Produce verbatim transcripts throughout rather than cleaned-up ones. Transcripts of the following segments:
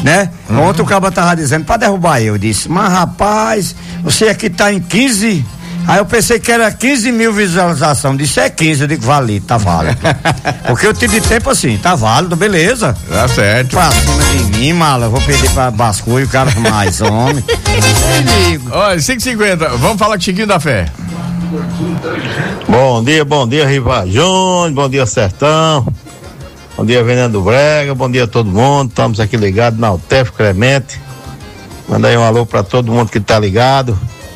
né? Uhum. Ontem o cara tava dizendo pra derrubar eu, disse, mas rapaz, você aqui tá em quinze. Aí eu pensei que era quinze mil visualizações. Disse é quinze, eu digo, válido, tá válido. Porque eu tive tempo assim, tá válido, beleza. Tá certo. Pra cima de mim, mala, eu vou pedir pra basculho, o cara mais homem. Olha, cinco e cinquenta, vamos falar com o Chiquinho da Fé. Bom dia, bom dia, Riva Júnior, bom dia, Sertão. Bom dia, Veneno do Brega, bom dia a todo mundo. Estamos aqui ligados na Altef Clemente. Manda aí um alô pra todo mundo que tá ligado.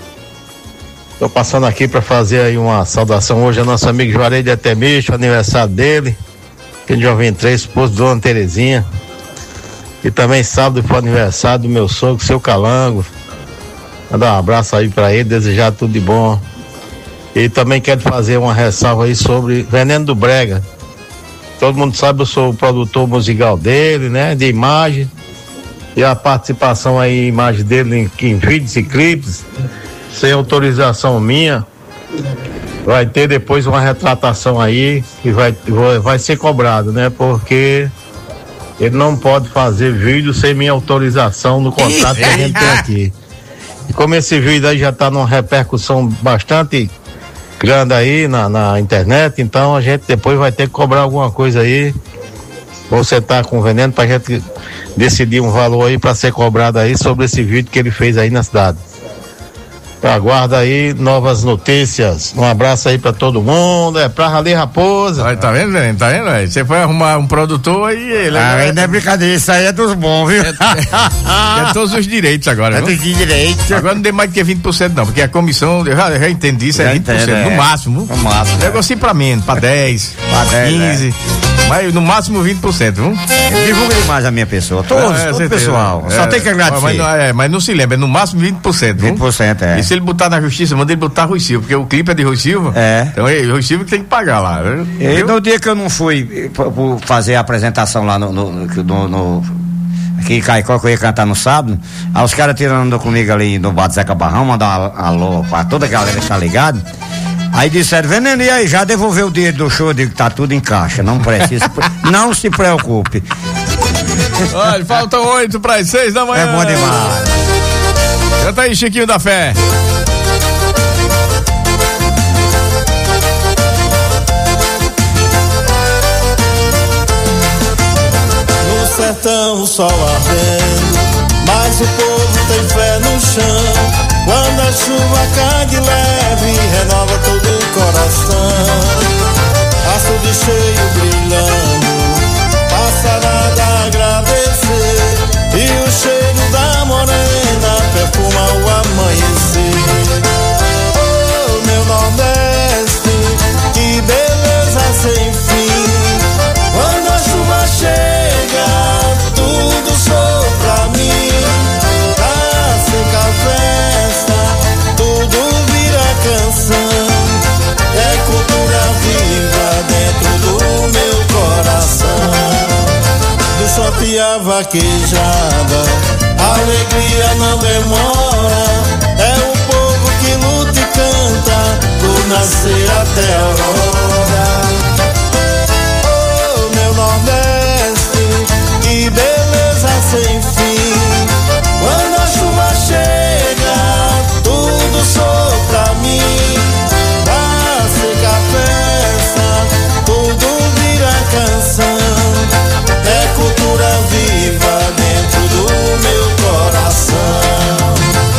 Tô passando aqui para fazer aí uma saudação hoje ao nosso amigo Juarez de Atemicho, aniversário dele, que é de dia vinte e três, esposo de Dona Terezinha. E também sábado foi aniversário do meu sogro, seu Calango. Mandar um abraço aí para ele, desejar tudo de bom. E também quero fazer uma ressalva aí sobre Veneno do Brega. Todo mundo sabe, eu sou o produtor musical dele, né, de imagem. E a participação aí, imagem dele em, em vídeos e clipes, sem autorização minha, vai ter depois uma retratação aí e vai, vai ser cobrado, né? Porque ele não pode fazer vídeo sem minha autorização no contrato que a gente tem aqui. E como esse vídeo aí já está numa repercussão bastante grande aí na, na internet, então a gente depois vai ter que cobrar alguma coisa aí. Você tá com o Veneno pra gente decidir um valor aí para ser cobrado aí sobre esse vídeo que ele fez aí na cidade. Aguarda aí novas notícias. Um abraço aí pra todo mundo. É pra Rally Raposa. Olha, tá vendo, velho? Tá vendo, velho? Você foi arrumar um produtor aí. Ele ah, é... não é brincadeira, isso aí é dos bons, viu? É, é, é todos os direitos agora, é viu? É dos direitos. Agora não tem mais do que vinte por cento, não, porque a comissão, eu já, já entendi, isso é vinte por cento, entendo, no é. máximo. No máximo. Negocie pra menos, pra dez, pra quinze. É. Mas no máximo vinte por cento, viu? Divulga demais a minha pessoa. Todos, é, todo o pessoal. É, só tem que agradecer. Mas, mas, é, mas não se lembra, é no máximo vinte por cento. vinte por cento, é. E se ele botar na justiça, manda ele botar Rui Silva, porque o clipe é de Rui Silva. É. Então é Rui Silva que tem que pagar lá. E no dia que eu não fui por fazer a apresentação lá no. no, no, no aqui em Caicó, que eu ia cantar no sábado, aí os caras tirando comigo ali no bar do Zeca Barrão, mandar um alô pra toda a galera que está ligado. Aí disseram, Veneno, e aí, já devolveu o dinheiro do show? Eu digo, tá tudo em caixa, não precisa, não se preocupe. Olha, faltam oito para as seis da manhã. É bom demais. Canta aí, Chiquinho da Fé. No sertão o sol ardendo, mas o povo tem fé no chão. Quando a chuva cai de leve, renova todo o coração. Açude cheio brilhando, passarada a agradecer. E o cheiro da morena perfuma o amanhecer. Oh, meu Nordeste, que beleza sem fim. Quando a chuva chega, tudo soa pra mim. Pra secar a festa, tudo vira canção. É cultura viva dentro do meu coração. Do shopping a vaquejada, a alegria não demora. É o povo que luta e canta, do nascer até a aurora. Oh, meu Nordeste, que beleza sem fim. Quando a chuva chega, tudo soa pra mim. Pra secar a festa, tudo vira canção. É cultura viva dentro do meu coração.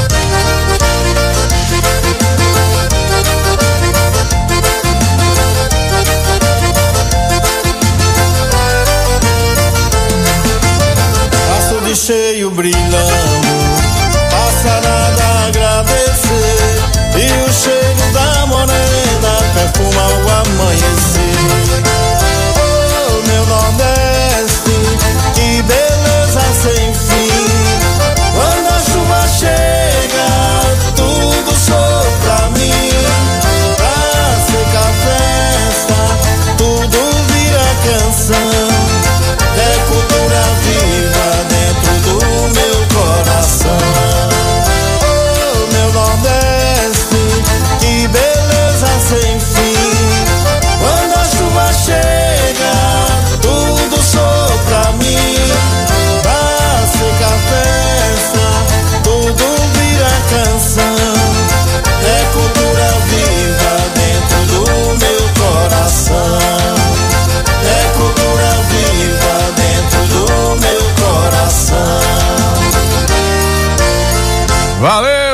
Açude cheio brilhando, passarada a agradecer. E o cheiro da morena perfuma o amanhecer. Oh, meu Nordeste, que beleza sem fim. Quando a chuva chega, tudo soa pra mim. Pra secar a festa, tudo vira canção. É cultura viva dentro do meu coração. Oh, meu Nordeste, que beleza sem fim. Quando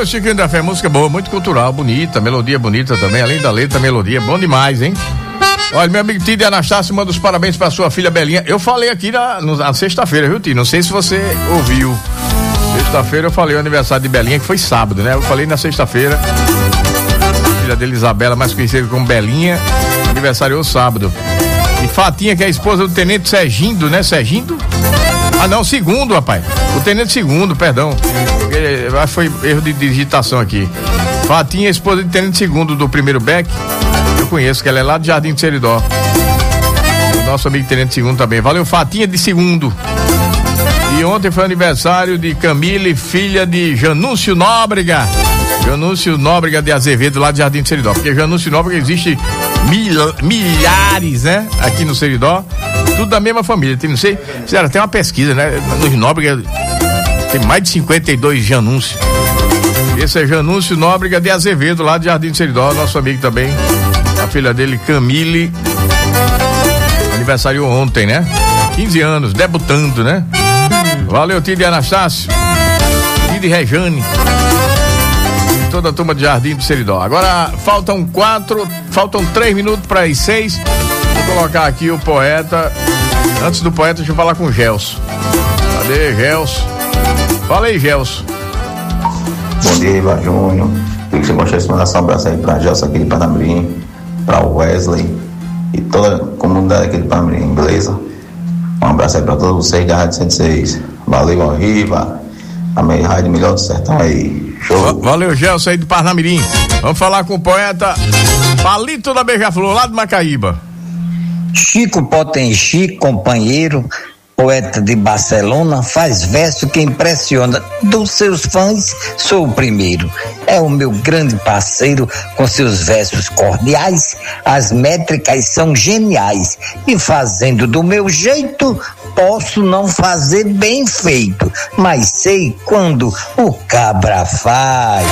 Valeu, Chiquinho da Fé, música boa, muito cultural, bonita, melodia bonita também, além da letra, melodia, bom demais, hein? Olha, meu amigo Tide Anastácio manda os parabéns pra sua filha Belinha. Eu falei aqui na, na sexta-feira, viu, Tide? Não sei se você ouviu. Sexta-feira eu falei o aniversário de Belinha, que foi sábado, né? Eu falei na sexta-feira. Filha dele, Isabela, mais conhecida como Belinha, aniversariou sábado. E Fatinha, que é a esposa do Tenente Sergindo, né? Sergindo? Ah, não, segundo, rapaz. O Tenente Segundo, perdão. Eu acho que foi erro de digitação aqui. Fatinha, esposa do Tenente Segundo do primeiro Beck. Eu conheço, que ela é lá do Jardim do Seridó. O nosso amigo Tenente Segundo também. Valeu, Fatinha de Segundo. E ontem foi aniversário de Camille, filha de Janúncio Nóbrega. Janúncio Nóbrega de Azevedo, lá do Jardim do Seridó. Porque Janúncio Nóbrega existe mil, milhares, né? Aqui no Seridó. Tudo da mesma família. Tem, não sei, fizeram até uma pesquisa, né? Nos Nóbrega tem mais de cinquenta e dois Janúncio. Esse é Janúncio Nóbrega de Azevedo, lá do Jardim do Seridó. Nosso amigo também. A filha dele, Camille. Aniversário ontem, né? quinze anos, debutando, né? Valeu, Tide Anastácio. Tide Rejane. Toda a turma de Jardim do Seridó. Agora faltam quatro, faltam três minutos para as seis. Vou colocar aqui o poeta. Antes do poeta, deixa eu falar com o Gelson. Cadê Gelson? Fala aí, Gelson. Bom dia, Iva Júnior. Queria que você gostasse de mandar um abraço aí pra Gelson aqui de Panamirim, pra Wesley e toda a comunidade aqui de Panamirim, beleza? Um abraço aí pra todos vocês da Rádio cento e seis. Valeu, Riva. A Rádio Melhor do Sertão aí. Show. Valeu, Gelson aí de Parnamirim. Vamos falar com o poeta Palito da Beija-Flor, lá de Macaíba. Chico Potenchi, companheiro, poeta de Barcelona, faz verso que impressiona. Dos seus fãs, sou o primeiro. É o meu grande parceiro, com seus versos cordiais, as métricas são geniais. E fazendo do meu jeito, posso não fazer bem feito, mas sei quando o cabra faz.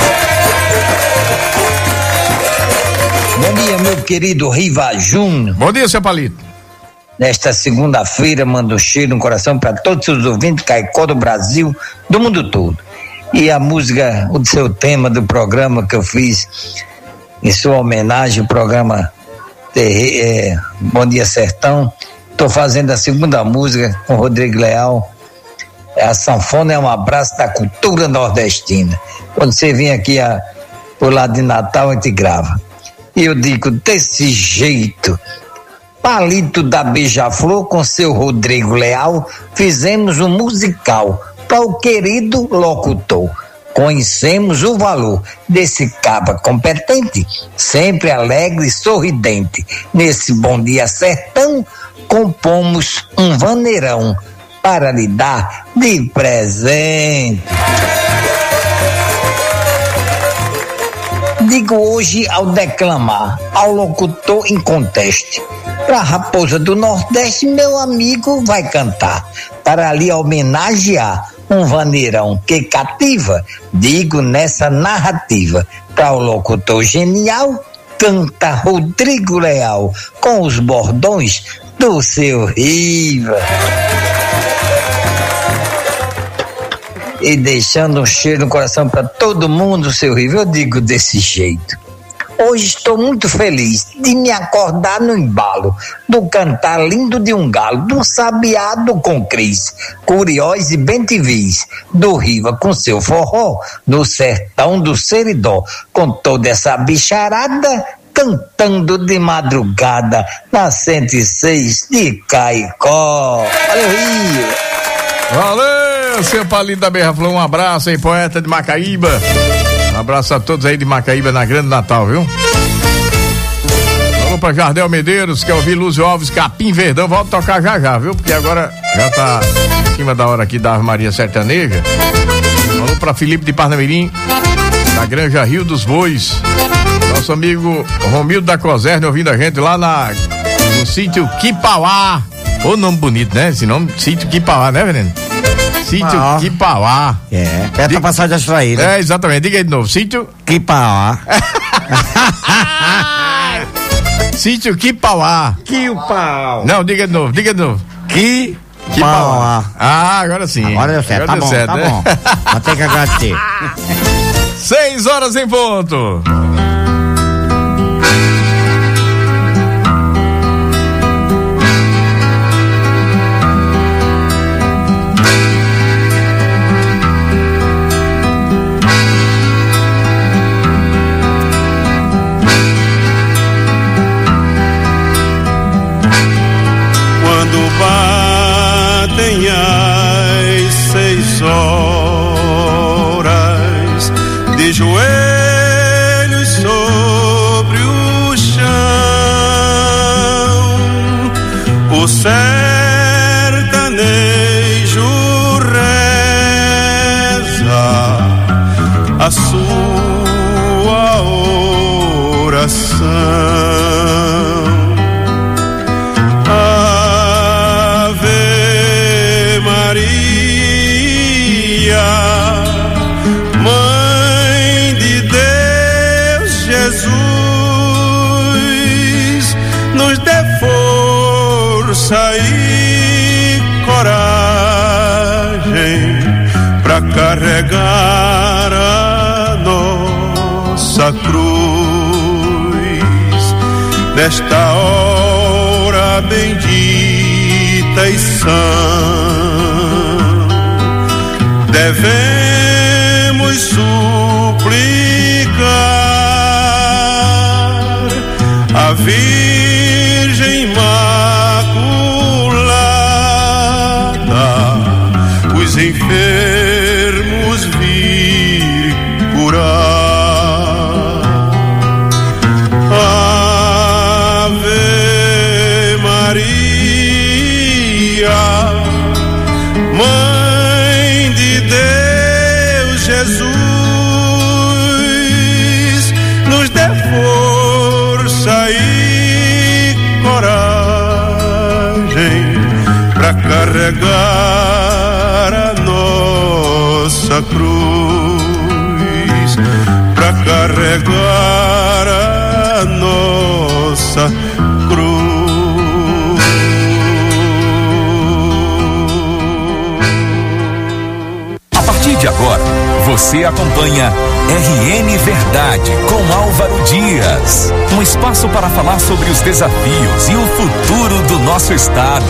Bom dia, meu querido Riva Júnior. Bom dia, seu Palito. Nesta segunda-feira, mando um cheiro no coração para todos os ouvintes Caicó do Brasil, do mundo todo. E a música, o seu tema do programa que eu fiz em sua homenagem, o programa de, é, Bom Dia Sertão. Estou fazendo a segunda música com o Rodrigo Leal. A sanfona é um abraço da cultura nordestina. Quando você vem aqui a, por lado de Natal, a gente grava. E eu digo, desse jeito, Palito da Beija-Flor com seu Rodrigo Leal, fizemos um musical para o querido locutor. Conhecemos o valor desse caba competente, sempre alegre e sorridente. Nesse Bom Dia Sertão, compomos um vaneirão para lhe dar de presente. Digo hoje ao declamar, ao locutor em conteste, pra Raposa do Nordeste, meu amigo vai cantar, para lhe homenagear um vaneirão que cativa, digo nessa narrativa, para o locutor genial, canta Rodrigo Leal, com os bordões do seu Riva. E deixando um cheiro no coração para todo mundo, seu Riva, eu digo desse jeito. Hoje estou muito feliz de me acordar no embalo do cantar lindo de um galo, do sabiado com Cris, Curiós e Bentivis, do Riva com seu forró, no sertão do Seridó, com toda essa bicharada, cantando de madrugada na cento e seis de Caicó. Valeu, Rio! Valeu, seu Palito da Beija-Flor, um abraço aí, poeta de Macaíba. Um abraço a todos aí de Macaíba na Grande Natal, viu? Falou pra Jardel Medeiros, quer ouvir Lúcio Alves, Capim Verdão, volta a tocar já já, viu? Porque agora já tá em cima da hora aqui da Ave Maria Sertaneja. Falou pra Felipe de Parnamirim, da Granja Rio dos Bois. Nosso amigo Romildo da Coserne ouvindo a gente lá na, no sítio Quipauá. Ô nome bonito, né? Esse nome, sítio Quipauá, né, Veneno? Sítio ah, Quipauá. É, perto da passagem da Extraída. É, exatamente. Diga aí de novo. Sítio Quipauá. Sítio Quipauá. Quipauá. Não, diga de novo, diga de novo. Qui Quipauá. Ah, agora sim. Agora deu certo, agora tá deu bom, certo, tá né? bom. Vou ter que agradecer. Seis horas em ponto. Batem as seis horas, de joelhos sobre o chão, o sertanejo reza a sua oração. Mãe de Deus, Jesus, nos dê força e coragem pra carregar a nossa cruz nesta hora bendita e sã. Devemos suplicar a Virgem Imaculada, os enfermos vir curar. Ave Maria, Mãe de Deus, Jesus, nos dê força e coragem pra carregar a nossa cruz, pra carregar a nossa cruz. A partir de agora, você acompanha R N Verdade com Álvaro Dias. Um espaço para falar sobre os desafios e o futuro do nosso estado.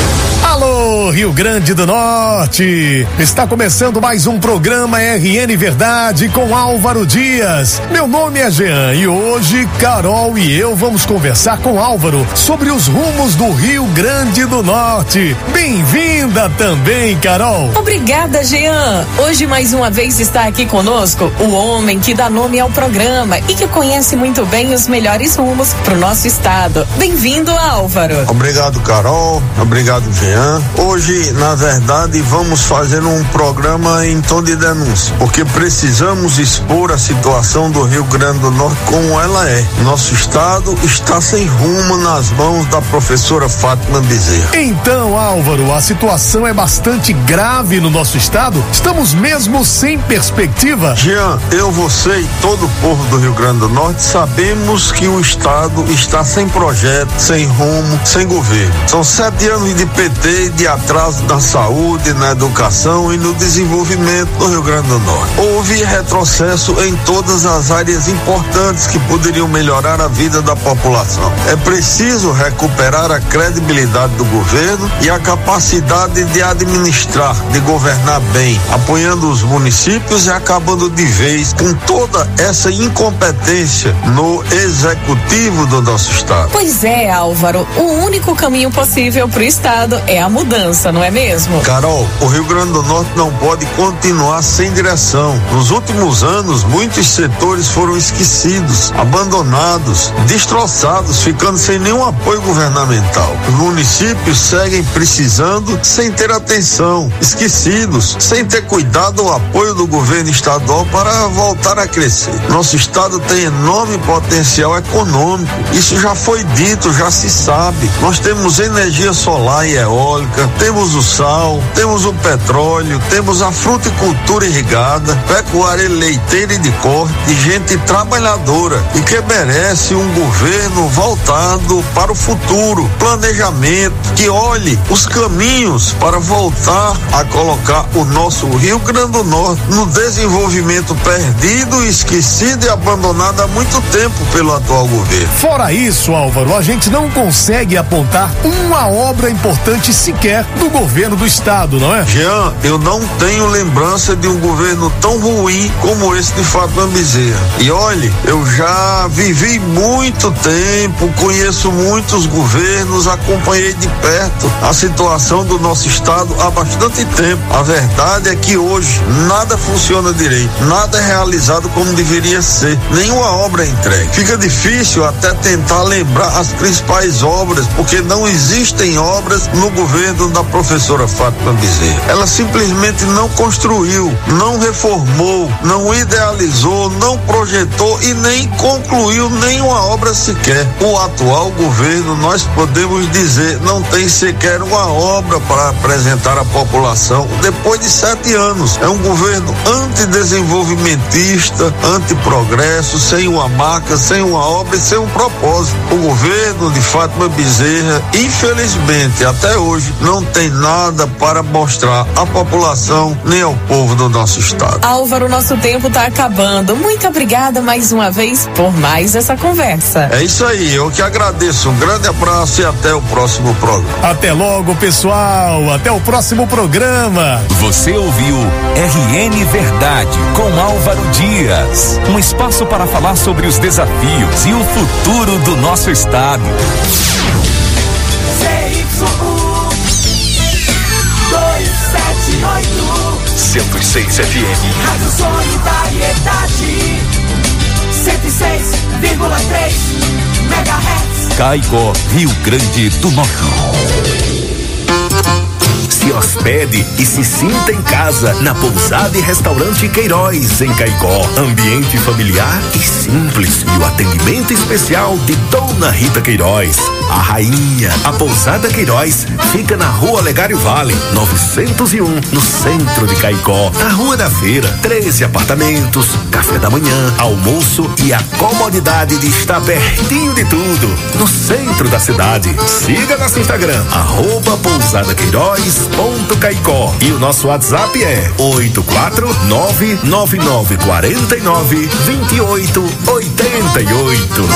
Alô, Rio Grande do Norte! Está começando mais um programa R N Verdade com Álvaro Dias. Meu nome é Jean e hoje Carol e eu vamos conversar com Álvaro sobre os rumos do Rio Grande do Norte. Bem-vinda também, Carol! Obrigada, Jean! Hoje mais uma vez está aqui conosco o homem que dá nome ao programa e que conhece muito bem os melhores rumos para o nosso estado. Bem-vindo, Álvaro! Obrigado, Carol. Obrigado, Jean. Hoje, na verdade, vamos fazer um programa em tom de denúncia, porque precisamos expor a situação do Rio Grande do Norte como ela é. Nosso estado está sem rumo nas mãos da professora Fátima Bezerra. Então, Álvaro, a situação é bastante grave no nosso estado? Estamos mesmo sem perspectiva? Jean, eu, você e todo o povo do Rio Grande do Norte sabemos que o estado está sem projeto, sem rumo, sem governo. São sete anos de P T e de atraso na saúde, na educação e no desenvolvimento do Rio Grande do Norte. Houve retrocesso em todas as áreas importantes que poderiam melhorar a vida da população. É preciso recuperar a credibilidade do governo e a capacidade de administrar, de governar bem, apoiando os municípios e acabando de vez com toda essa incompetência no executivo do nosso estado. Pois é, Álvaro, o único caminho possível para o estado é a mudança, não é mesmo? Carol, o Rio Grande do Norte não pode continuar sem direção. Nos últimos anos, muitos setores foram esquecidos, abandonados, destroçados, ficando sem nenhum apoio governamental. Os municípios seguem precisando sem ter atenção, esquecidos, sem ter cuidado ou apoio do governo estadual para voltar a crescer. Nosso estado tem enorme potencial econômico, isso já foi dito, já se sabe. Nós temos energia solar e eólica, eólica, temos o sal, temos o petróleo, temos a fruticultura irrigada, pecuária leiteira e de corte, de gente trabalhadora e que merece um governo voltado para o futuro, planejamento, que olhe os caminhos para voltar a colocar o nosso Rio Grande do Norte no desenvolvimento perdido, esquecido e abandonado há muito tempo pelo atual governo. Fora isso, Álvaro, a gente não consegue apontar uma obra importante sequer do governo do estado, não é? Jean, eu não tenho lembrança de um governo tão ruim como esse de Fátima Bezerra. E olhe, eu já vivi muito tempo, conheço muitos governos, acompanhei de perto a situação do nosso estado há bastante tempo. A verdade é que hoje nada funciona direito, nada é realizado como deveria ser, nenhuma obra é entregue. Fica difícil até tentar lembrar as principais obras, porque não existem obras no governo da professora Fátima Bezerra. Ela simplesmente não construiu, não reformou, não idealizou, não projetou e nem concluiu nenhuma obra sequer. O atual governo, nós podemos dizer, não tem sequer uma obra para apresentar à população depois de sete anos. É um governo antidesenvolvimentista, antiprogresso, sem uma marca, sem uma obra e sem um propósito. O governo de Fátima Bezerra, infelizmente, até hoje, não tem nada para mostrar à população nem ao povo do nosso estado. Álvaro, nosso tempo está acabando. Muito obrigada mais uma vez por mais essa conversa. É isso aí, eu que agradeço. Um grande abraço e até o próximo programa. Até logo, pessoal. Até o próximo programa. Você ouviu R N Verdade com Álvaro Dias. Um espaço para falar sobre os desafios e o futuro do nosso estado. cento e seis F M. Rádio Solidariedade. cento e seis vírgula três megahertz. Caicó, Rio Grande do Norte. Se hospede e se sinta em casa na Pousada e Restaurante Queiroz, em Caicó. Ambiente familiar e simples e o atendimento especial de Dona Rita Queiroz, a rainha. A Pousada Queiroz fica na Rua Legário Vale, novecentos e um, no centro de Caicó. Na Rua da Feira, treze apartamentos, café da manhã, almoço e a comodidade de estar pertinho de tudo, no centro da cidade. Siga nosso Instagram, arroba Pousada Queiroz ponto Caicó, e o nosso WhatsApp é oito quatro nove nove nove quatro nove dois oito oito oito.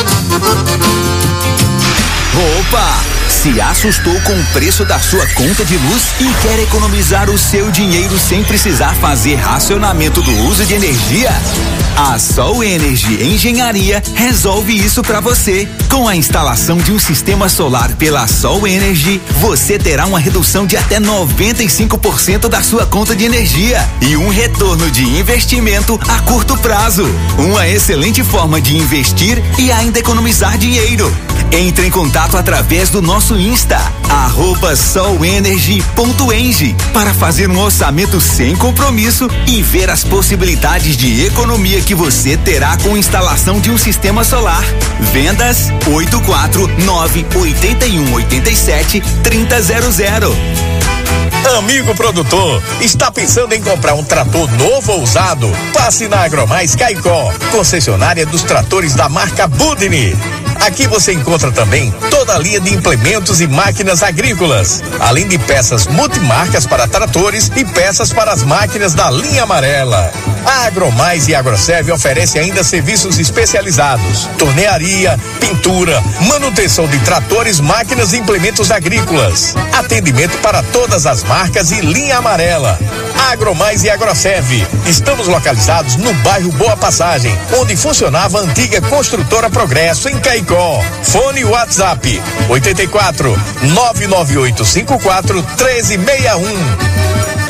Opa! Se assustou com o preço da sua conta de luz e quer economizar o seu dinheiro sem precisar fazer racionamento do uso de energia? A Sol Energy Engenharia resolve isso para você. Com a instalação de um sistema solar pela Sol Energy, você terá uma redução de até noventa e cinco por cento da sua conta de energia e um retorno de investimento a curto prazo. Uma excelente forma de investir e ainda economizar dinheiro. Entre em contato através do nosso Insta, arroba solenergy ponto eng, para fazer um orçamento sem compromisso e ver as possibilidades de economia que você terá com a instalação de um sistema solar. Vendas oito quatro nove oito um oito sete três zero zero. Amigo produtor, está pensando em comprar um trator novo ou usado? Passe na Agromais Caicó, concessionária dos tratores da marca Budni. Aqui você encontra também toda a linha de implementos e máquinas agrícolas, além de peças multimarcas para tratores e peças para as máquinas da linha amarela. A Agromais e Agroserve oferece ainda serviços especializados: tornearia, pintura, manutenção de tratores, máquinas e implementos agrícolas. Atendimento para todas as marcas e linha amarela. Agromais e Agroserve. Estamos localizados no bairro Boa Passagem, onde funcionava a antiga construtora Progresso, em Caicó. Fone WhatsApp oito quatro nove nove oito cinco quatro um três seis um.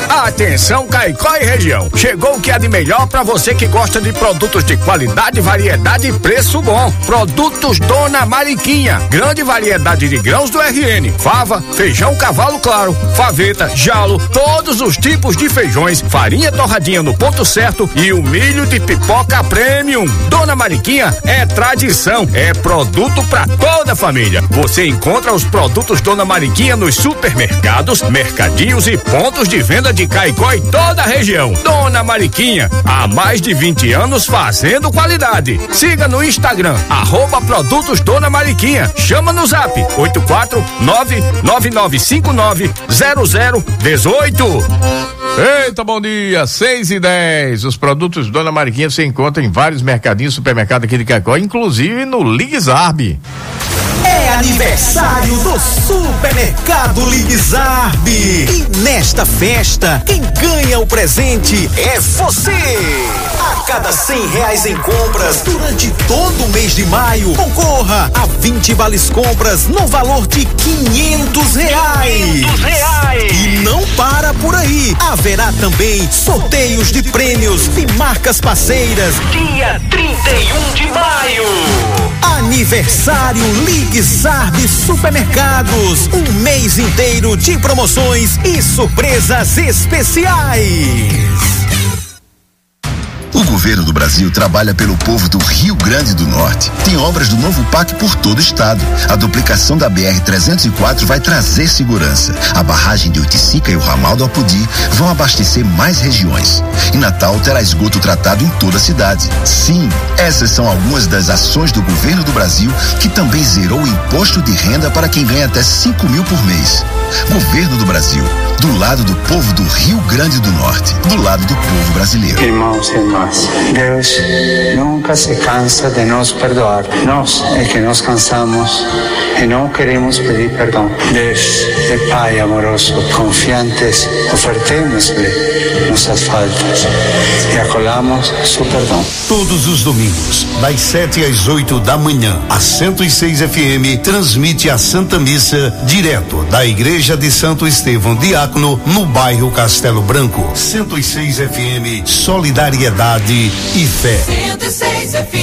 Atenção, Caicó e região. Chegou o que há de melhor para você que gosta de produtos de qualidade, variedade e preço bom. Produtos Dona Mariquinha. Grande variedade de grãos do R N. Fava, feijão cavalo claro, faveta, jalo, todos os tipos de feijões, farinha torradinha no ponto certo e o milho de pipoca premium. Dona Mariquinha é tradição, é produto para toda a família. Você encontra os produtos Dona Mariquinha nos supermercados, mercadinhos e pontos de venda de Caicó e toda a região. Dona Mariquinha, há mais de vinte anos fazendo qualidade. Siga no Instagram, arroba produtos Dona Mariquinha. Chama no zap oito quatro nove nove nove cinco nove zero zero um oito. Eita, bom dia, seis e dez. Os produtos Dona Mariquinha você encontra em vários mercadinhos, supermercados aqui de Caicó, inclusive no Ligzarb. É aniversário do Supermercado Ligzarb. E nesta festa, quem ganha o presente é você. A cada cem reais em compras durante todo o mês de maio, concorra a vinte vales compras no valor de quinhentos reais. quinhentos reais. E não para por aí. Haverá também sorteios de prêmios de marcas parceiras. Dia trinta e um de maio. Aniversário Ligzarb Supermercados. Um mês inteiro de promoções e surpresas especiais. O governo do Brasil trabalha pelo povo do Rio Grande do Norte. Tem obras do novo P A C por todo o estado. A duplicação da B R trezentos e quatro vai trazer segurança. A barragem de Oiticica e o ramal do Apodi vão abastecer mais regiões. E Natal terá esgoto tratado em toda a cidade. Sim, essas são algumas das ações do governo do Brasil, que também zerou o imposto de renda para quem ganha até cinco mil por mês. Governo do Brasil, do lado do povo do Rio Grande do Norte, do lado do povo brasileiro. Irmãos e irmãs, Deus nunca se cansa de nos perdoar. Nós é que nos cansamos e não queremos pedir perdão. Deus é Pai amoroso, confiantes, ofertemos-lhe nossas faltas e acolhamos seu perdão. Todos os domingos, das sete às oito da manhã, a cento e seis F M transmite a Santa Missa direto da Igreja de Santo Estevão Diácono, no bairro Castelo Branco. cento e seis F M, solidariedade e fé. cento e seis F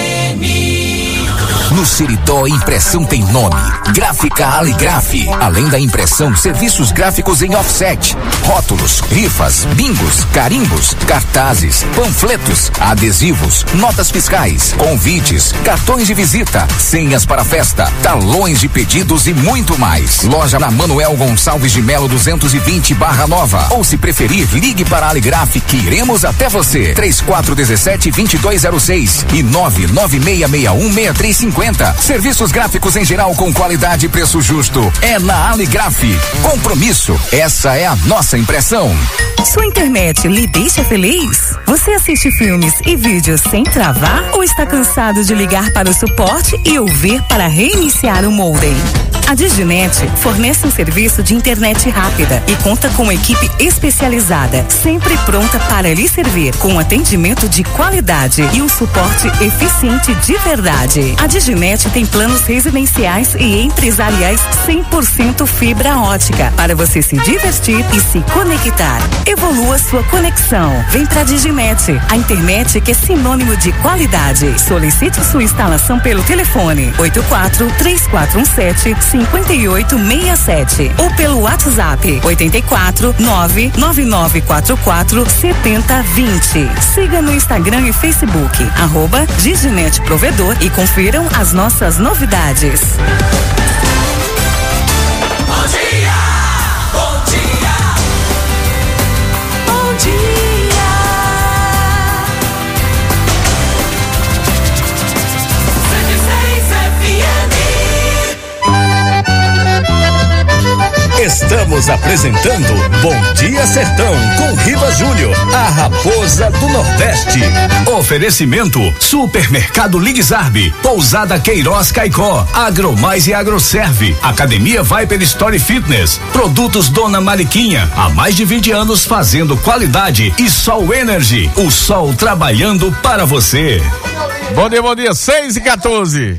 M. No Seridó, impressão tem nome. Gráfica Aligraf. Além da impressão, serviços gráficos em offset, rótulos, rifas, bingos, carimbos, cartazes, panfletos, adesivos, notas fiscais, convites, cartões de visita, senhas para festa, talões de pedidos e muito mais. Loja na Manuel Gonçalves de Melo duzentos e vinte Barra Nova. Ou se preferir, ligue para a Aligraf que iremos até você. três quatro um sete, dois dois zero seis e nove nove seis seis um, seis três cinco zero. Serviços gráficos em geral com qualidade e preço justo. É na Aligraf. Compromisso. Essa é a nossa impressão. Sua internet lhe deixa feliz? Você assiste filmes e vídeos sem travar ou está cansado de ligar para o suporte e ouvir para reiniciar o modem? A Diginet fornece um serviço de internet rápida e conta com uma equipe especializada, sempre pronta para lhe servir, com atendimento de qualidade e um suporte eficiente de verdade. A Diginet tem planos residenciais e empresariais cem por cento fibra ótica, para você se divertir e se conectar. Evolua sua conexão. Vem pra Diginet, a internet que é sinônimo de qualidade. Solicite sua instalação pelo telefone oito quatro três quatro um sete cinco oito seis sete ou pelo WhatsApp oito quatro nove nove nove quatro quatro sete zero dois zero. Siga no Instagram e Facebook, arroba Diginet Provedor, e confiram as nossas novidades. Bom dia, bom dia, bom dia. Estamos apresentando Bom Dia Sertão com Riva Júnior, a raposa do Nordeste. Oferecimento Supermercado Ligzarb, Pousada Queiroz Caicó, Agromais e Agroserve, Academia Viper Story Fitness, Produtos Dona Mariquinha, há mais de vinte anos fazendo qualidade, e Sol Energy, o sol trabalhando para você. Bom dia, bom dia, seis e quatorze.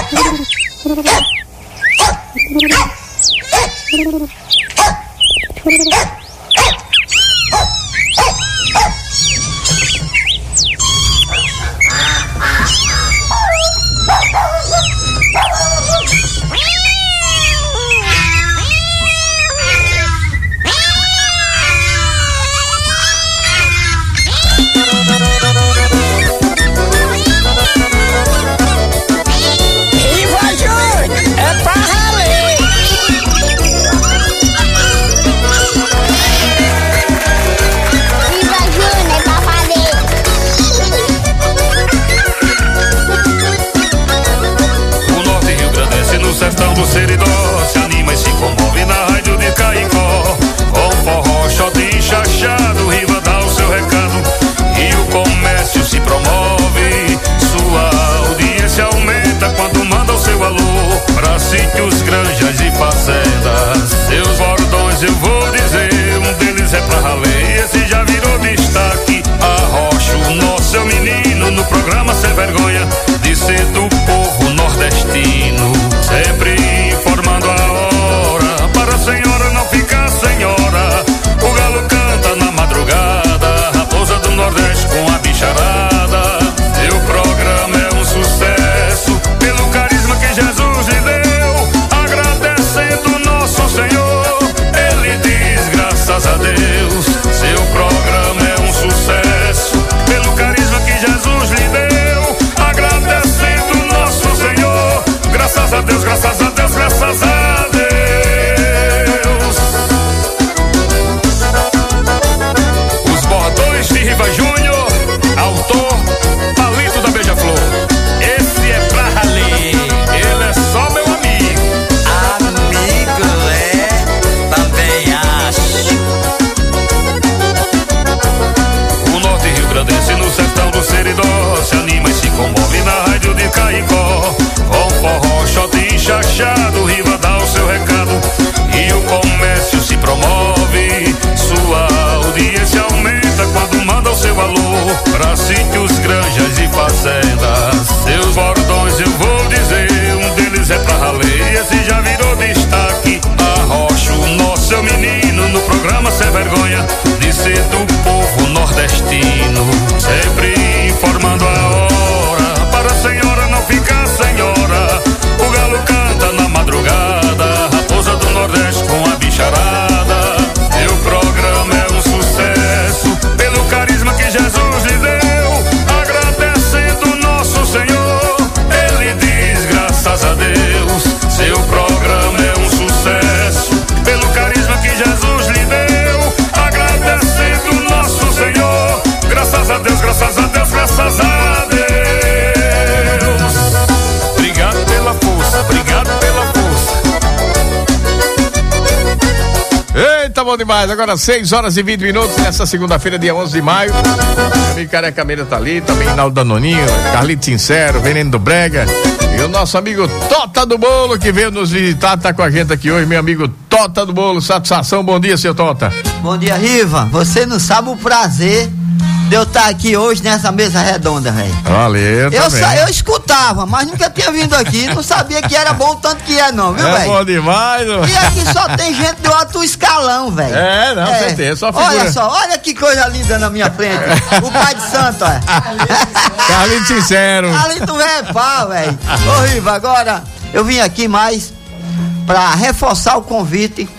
Bom demais, agora seis horas e vinte minutos nessa segunda-feira, dia onze de maio. Meu amigo Careca Meira tá ali, também Naldo Danoninho, Carlito Sincero, Veneno do Brega e o nosso amigo Tota do Bolo que veio nos visitar, tá com a gente aqui hoje, meu amigo Tota do Bolo, satisfação, bom dia, seu Tota. Bom dia, Riva, você não sabe o prazer de eu estar aqui hoje nessa mesa redonda, velho. Valeu, eu, eu escutava, mas nunca tinha vindo aqui, não sabia que era bom tanto que é não, viu, velho? É bom demais, mano. E aqui só tem gente do alto escalão, velho. É, não, é. certeza, só figura. Olha só, olha que coisa linda na minha frente, o pai de santo, ó. Carlito Sincero. Carlito é pá, velho. Ô, Riva, agora eu vim aqui mais pra reforçar o convite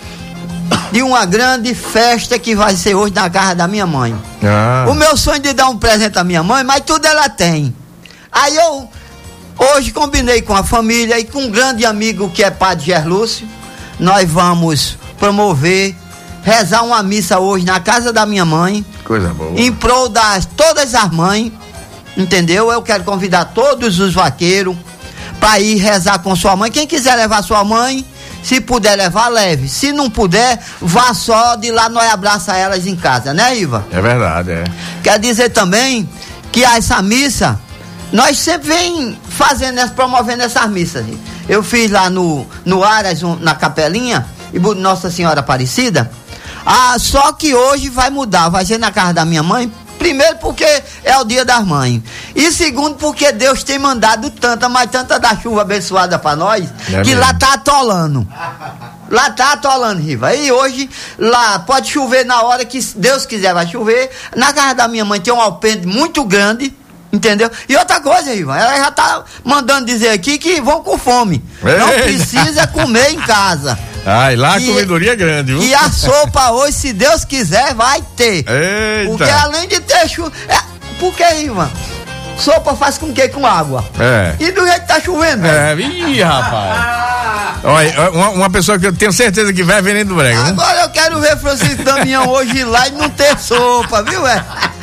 de uma grande festa que vai ser hoje na casa da minha mãe. Ah. O meu sonho de dar um presente à minha mãe, mas tudo ela tem. Aí eu hoje combinei com a família e com um grande amigo que é Padre Gerlúcio. Nós vamos promover, rezar uma missa hoje na casa da minha mãe. Coisa boa. Em prol das todas as mães, entendeu? Eu quero convidar todos os vaqueiros para ir rezar com sua mãe. Quem quiser levar sua mãe, se puder levar, leve. Se não puder, vá só de lá, nós abraça elas em casa, né, Iva? É verdade, é. Quer dizer também que essa missa, nós sempre vem fazendo, promovendo essas missas. Eu fiz lá no, no Aras, na Capelinha, e Nossa Senhora Aparecida. Ah, só que hoje vai mudar, vai ser na casa da minha mãe, Primeiro porque é o dia das mães. E segundo porque Deus tem mandado tanta, mas tanta da chuva abençoada pra nós, é que mesmo. Lá tá atolando. Lá tá atolando, Riva. E hoje, lá pode chover na hora que Deus quiser, vai chover. Na casa da minha mãe tem um alpendre muito grande, entendeu? E outra coisa, Riva, ela já tá mandando dizer aqui que vão com fome. Ei. Não precisa comer em casa. Ai, lá a comedoria é grande, viu? E a sopa hoje, se Deus quiser, vai ter. Eita. Porque além de ter chuva... É, por que, Riva? Sopa faz com o quê? Com água. É. E do jeito que tá chovendo. É, ih, rapaz. Olha, uma, uma pessoa que eu tenho certeza que vai veneno do brega. Agora né? eu quero ver Francisco Damião hoje ir lá e não ter sopa, viu, é?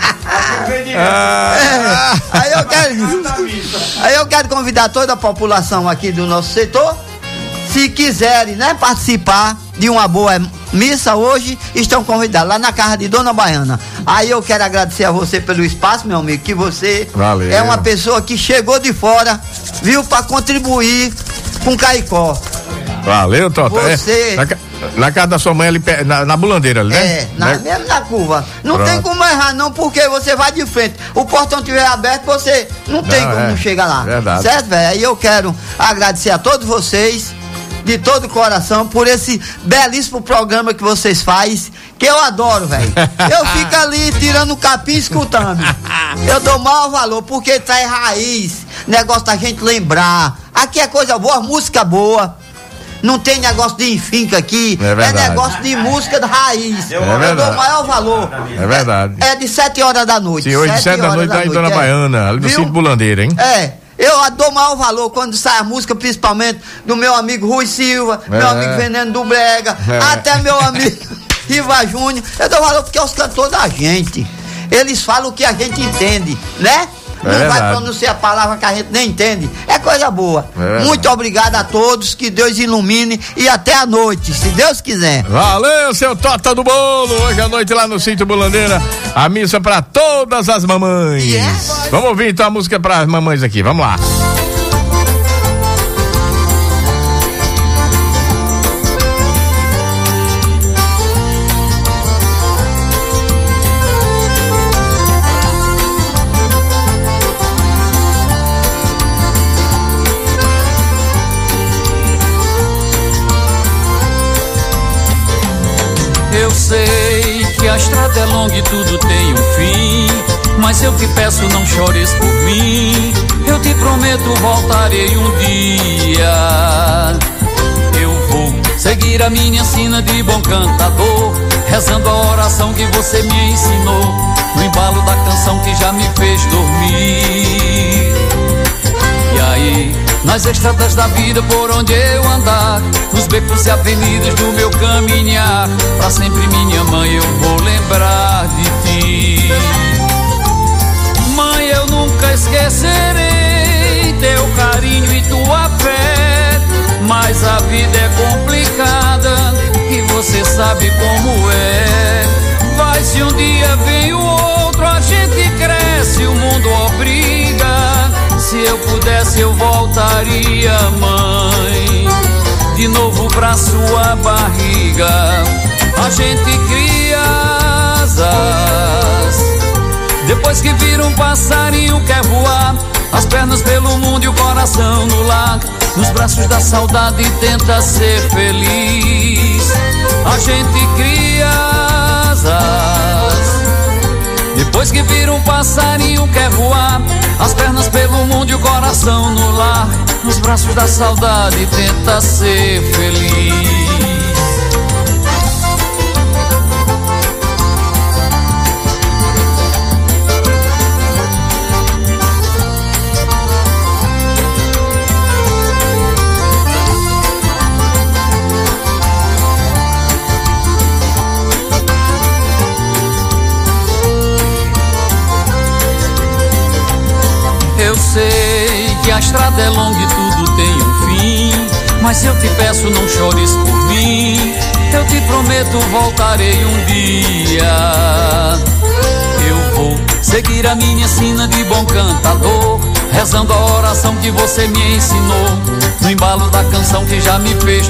Ah. É. Aí eu quero. Aí eu quero convidar toda a população aqui do nosso setor. Se quiserem, né, participar de uma boa missa hoje, estão convidados lá na casa de Dona Baiana. Aí eu quero agradecer a você pelo espaço, meu amigo, que você Valeu. É uma pessoa que chegou de fora, viu, para contribuir com Caicó. Valeu, Tota. Você... É, na, na casa da sua mãe ali, na, na bulandeira ali, né? É, na, né? mesmo na curva. Não Pronto. Tem como errar não, porque você vai de frente. O portão estiver aberto, você não, não tem como é, chegar lá. Verdade. Certo, velho? Aí eu quero agradecer a todos vocês, de todo o coração, por esse belíssimo programa que vocês fazem, que eu adoro, velho. Eu fico ali tirando o capim escutando. Eu dou maior valor, porque traz raiz, negócio da gente lembrar. Aqui é coisa boa, música boa. Não tem negócio de enfinca aqui, é, é negócio de música de raiz. É eu dou o maior valor. É verdade. É, é de sete horas da noite. Sim, hoje de sete da noite tá em Dona é. Baiana, ali do Sítio Bulandeira, hein? É. Eu dou maior valor quando sai a música, principalmente do meu amigo Rui Silva, é. meu amigo Veneno do Brega, é. até meu amigo Riva Júnior. Eu dou valor porque é os cantores da gente. Eles falam o que a gente entende, né? É não verdade. Vai pronunciar a palavra que a gente nem entende. É coisa boa. É Muito obrigado a todos, que Deus ilumine e até a noite, se Deus quiser. Valeu, seu Tota do Bolo. Hoje à noite lá no Sítio Bulandeira, a missa pra todas as mamães. Yes. Vamos ouvir então a música pras mamães aqui, vamos lá. Eu sei que a estrada é longa e tudo tem um fim, mas eu te peço, não chores por mim. Eu te prometo, voltarei um dia. Eu vou seguir a minha sina de bom cantador, rezando a oração que você me ensinou, no embalo da canção que já me fez dormir. E aí, nas estradas da vida por onde eu andar, nos becos e avenidas do meu caminhar, pra sempre, minha mãe, eu vou lembrar de ti. Mãe, eu nunca esquecerei teu carinho e tua fé, mas a vida é complicada e você sabe como é. Vai, se um dia vem o outro, a gente cresce, o mundo obriga. Se eu pudesse eu voltaria, mãe, de novo pra sua barriga. A gente cria asas, depois que vira um passarinho quer voar, as pernas pelo mundo e o coração no lar, nos braços da saudade tenta ser feliz. A gente cria asas, depois que vira um passarinho quer voar, as pernas pelo mundo e o coração no lar, nos braços da saudade tenta ser feliz. Eu sei que a estrada é longa e tudo tem um fim, mas eu te peço, não chores por mim. Eu te prometo, voltarei um dia. Eu vou seguir a minha sina de bom cantador, rezando a oração que você me ensinou, no embalo da canção que já me fez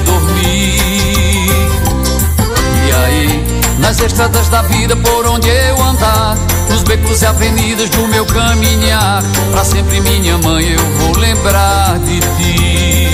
dormir. E aí, nas estradas da vida por onde eu andar, nos becos e avenidas do meu caminhar. Pra sempre, minha mãe, eu vou lembrar de ti.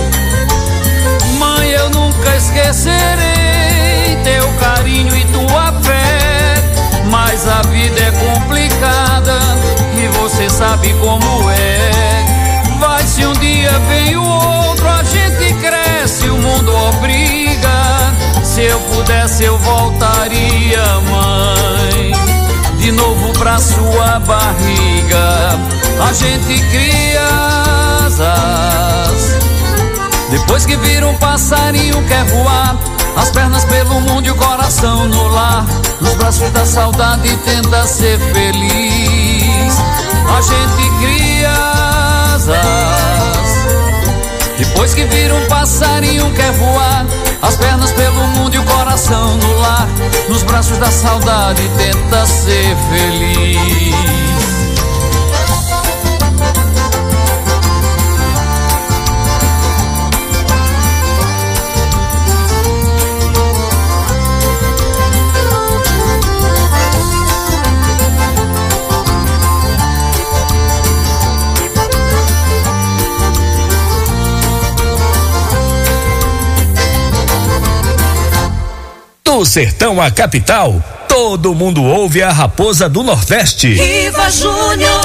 Mãe, eu nunca esquecerei teu carinho e tua fé, mas a vida é complicada e você sabe como é. Vai-se um dia, vem o outro, a gente cresce, o mundo obriga. Se eu pudesse eu voltaria, mãe, de novo pra sua barriga. A gente cria asas, depois que vira um passarinho quer voar, as pernas pelo mundo e o coração no lar. Nos braços da saudade tenta ser feliz. A gente cria asas, depois que vira um passarinho quer voar, as pernas pelo mundo e o coração no lar. Nos braços da saudade tenta ser feliz. Do sertão à capital, todo mundo ouve a Raposa do Nordeste. Riva Júnior.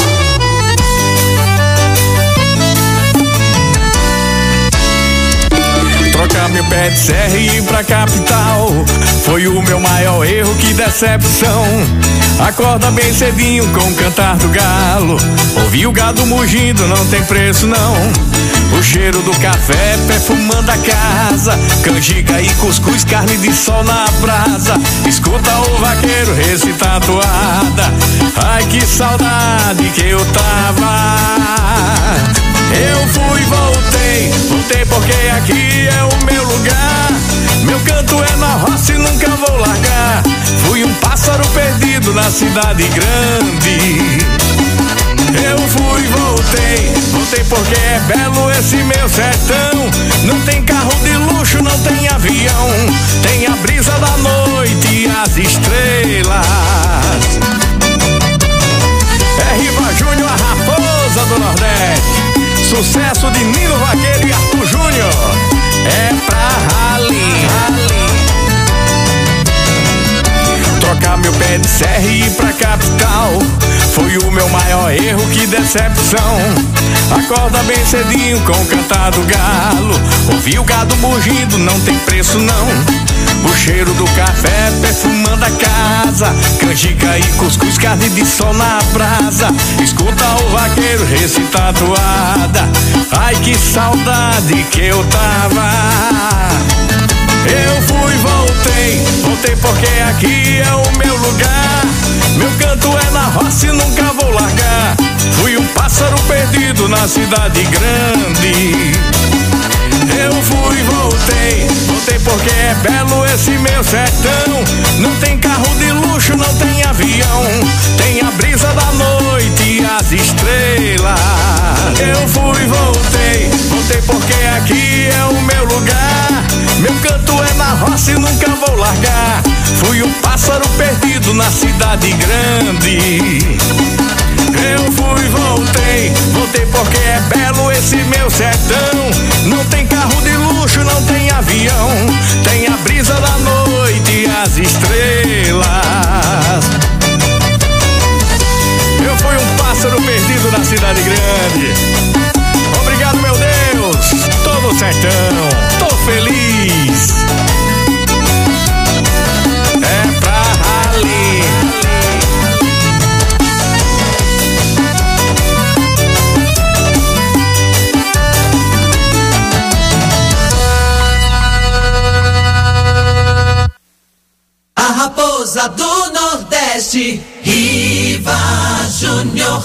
Trocar meu pé de serra e ir pra capital foi o meu maior erro, que decepção. Acorda bem cedinho com o cantar do galo, ouvir o gado mugindo não tem preço não. O cheiro do café perfumando a casa, canjica e cuscuz, carne de sol na brasa. Escuta o vaqueiro recitar a toada, ai que saudade que eu tava. Eu fui, voltei, voltei porque aqui é o meu lugar. Meu canto é na roça e nunca vou largar. Fui um pássaro perdido na cidade grande. Eu fui, voltei, voltei porque é belo esse meu sertão. Não tem carro de luxo, não tem avião, tem a brisa da noite e as estrelas. É Riva Júnior, a Raposa do Nordeste. Sucesso de Nino Vaqueiro e Arthur Júnior. É pra rally, rally. Trocar meu pé de serra e ir pra capital foi o meu maior erro, que decepção. Acorda bem cedinho com o cantar do galo, ouvir o gado mugindo não tem preço não. O cheiro do café perfumando a casa, canjica e cuscuz, carne de sol na brasa. Escuta o vaqueiro recitar a toada, ai que saudade que eu tava. Eu fui, voltei, voltei porque aqui é o meu lugar. Meu canto é na roça e nunca vou largar. Fui um pássaro perdido na cidade grande. Eu fui, voltei, voltei porque é belo esse meu sertão. Não tem carro de luxo, não tem avião, tem a brisa da noite e as estrelas. Eu fui, voltei, voltei porque aqui é o meu lugar. Meu canto é na roça e nunca vou largar. Fui um pássaro perdido na cidade grande. Eu fui, voltei, voltei porque é belo esse meu sertão. Não tem carro de luxo, não tem avião, tem a brisa da noite e as estrelas. Eu fui um pássaro perdido na cidade grande. Obrigado, meu Deus, todo sertão, tô feliz. É pra rally. A Raposa do Nordeste, Riva Júnior.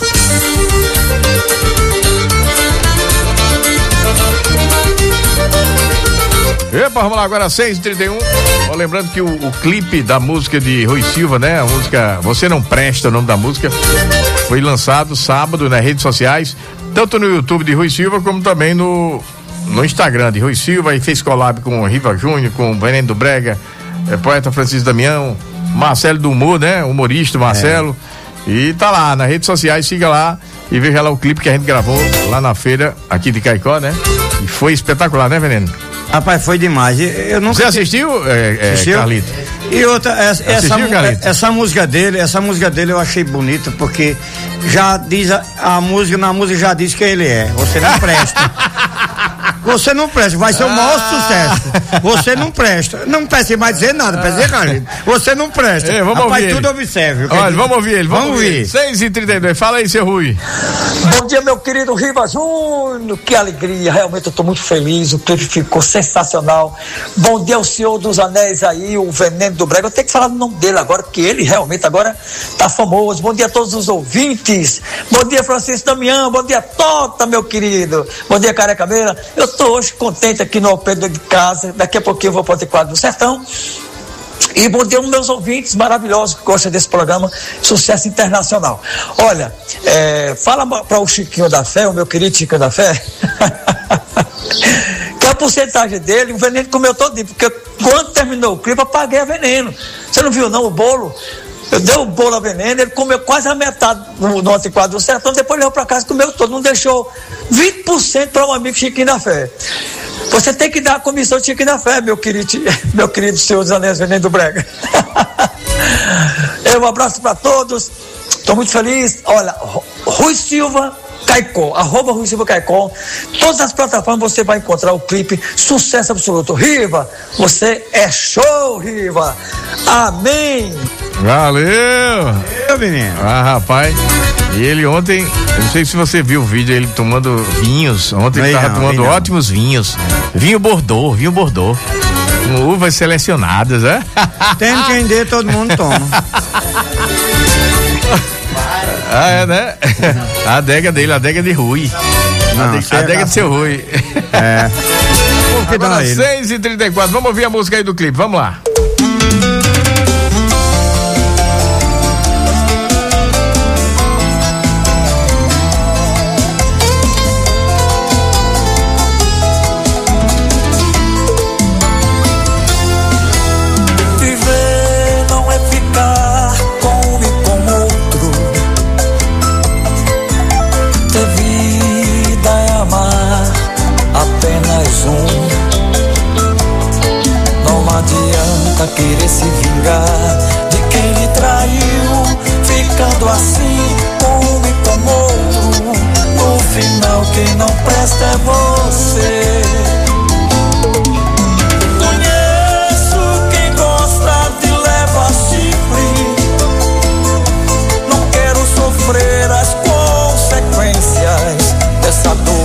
Epa, vamos lá, agora seis e trinta e um. Ó, lembrando que o, o clipe da música de Rui Silva, né? A música Você Não Presta, o nome da música, foi lançado sábado nas redes sociais, tanto no YouTube de Rui Silva, como também no, no Instagram de Rui Silva, e fez collab com o Riva Júnior, com o Veneno do Brega, é, poeta Francisco Damião, Marcelo do Humor, né? Humorista Marcelo. É. E tá lá nas redes sociais, siga lá e veja lá o clipe que a gente gravou lá na feira aqui de Caicó, né? E foi espetacular, né, Veneno? Rapaz, foi demais. Eu nunca Você assistiu, é, é, assistiu? Carlito? E outra, essa, assistiu, essa, essa música dele, essa música dele eu achei bonita, porque já diz a, a música, na música já diz quem ele é. Você não presta. Você não presta, vai ser o maior ah. sucesso. Você não presta. Não precisa mais dizer nada, precisa dizer, Carlito. Você não presta. É, vamos Rapaz, ouvir tudo ele. observe. Olha, vamos ouvir ele, vamos, vamos ouvir. ouvir. seis e trinta e dois, fala aí, seu Rui. Bom dia, meu querido Riva Júnior, que alegria, realmente eu estou muito feliz, o clipe ficou sensacional. Bom dia ao Senhor dos Anéis aí, o Veneno do Brega, eu tenho que falar do nome dele agora, porque ele realmente agora tá famoso. Bom dia a todos os ouvintes, bom dia Francisco Damião, bom dia Tota, meu querido, bom dia Careca Meira. Eu estou hoje contente aqui no Alpedro de casa, daqui a pouquinho eu vou para o Quadro do Sertão. E bom dia aos meus ouvintes maravilhosos que gostam desse programa, Sucesso Internacional. Olha, é, fala para o Chiquinho da Fé, o meu querido Chiquinho da Fé, que a porcentagem dele, o Veneno comeu todinho, porque quando terminou o clipe eu paguei a Veneno. Você não viu não o bolo? Eu dei o bolo a Veneno, ele comeu quase a metade no, no Antiquário do Sertão, depois levou para casa e comeu todo, não deixou vinte por cento para um amigo Chiquinho da Fé. Você tem que dar a comissão Chiquinho da Fé, meu querido, meu querido senhor dos Anéis Veneno do Brega. Um abraço para todos, estou muito feliz. Olha, Rui Silva Caicó, arroba Rui Silva Caicó, todas as plataformas você vai encontrar o clipe, sucesso absoluto. Riva, você é show, Riva. Amém. Valeu. Valeu, menino. Ah, rapaz, e ele ontem, eu não sei se você viu o vídeo, ele tomando vinhos, ontem ele estava tomando não. ótimos vinhos, vinho Bordeaux, vinho Bordeaux, com uvas selecionadas, né? Tem quem dê, todo mundo toma. Ah, é, né? A adega dele, a adega de Rui. Não, a adega, a adega de seu Rui. É. Agora, seis e trinta e quatro, vamos ouvir a música aí do clipe, vamos lá. Querer se vingar de quem lhe traiu, ficando assim com um e com outro. No final quem não presta é você. Conheço quem gosta de levar chifre, não quero sofrer as consequências dessa dor.